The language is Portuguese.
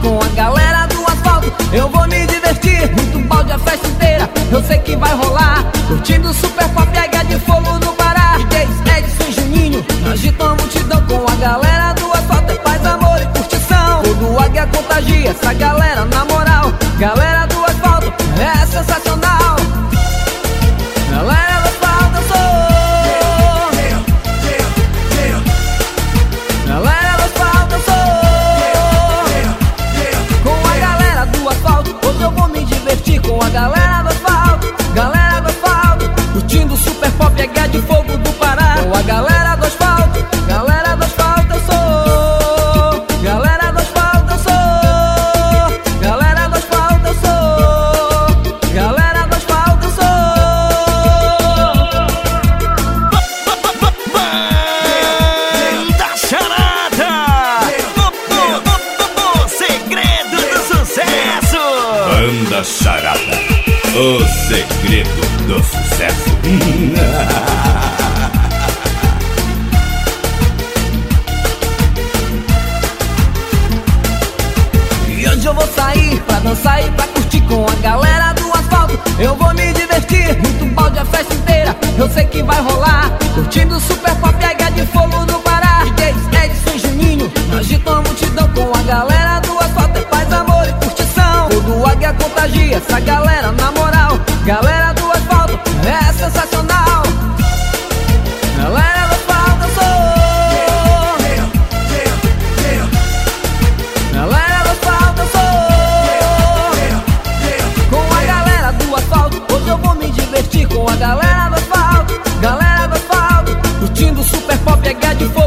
com a galera do asfalto. Eu vou me divertir, muito balde a festa inteira, eu sei que vai rolar. Curtindo Super Pop, Águia de Fogo no Pará. DJs Edson e Juninho agitam a multidão com a galera do asfalto. É paz, amor e curtição, todo Águia contagia essa galera na moral. Galera do asfalto é sensacional. Galera do asfalto eu sou. Galera do asfalto eu sou. Com a galera do asfalto hoje eu vou me divertir com a galera do asfalto. Galera do asfalto, curtindo Super Pop, Águia de Fogo do Pará. Com a galera do asfalto, galera do asfalto eu sou. Galera do asfalto eu sou. Galera do asfalto eu sou. Galera do asfalto eu sou. Banda Charada, o segredo do sucesso. Banda Charada, o segredo do sucesso. E hoje eu vou sair pra dançar e pra curtir com a galera do asfalto. Eu vou me divertir, muito balde a festa inteira, eu sei que vai rolar. Curtindo Super Pop, Águia de Fogo no Pará. DJs Edson e Juninho agitam a multidão com a galera do asfalto. É paz, amor e curtição, todo Águia contagia essa galera na moral. Galera do asfalto é sensacional. Galera do asfalto eu sou. Galera do asfalto eu sou. Com a galera do asfalto hoje eu vou me divertir com a galera do asfalto. Galera do asfalto, curtindo Super Pop, Águia de Fogo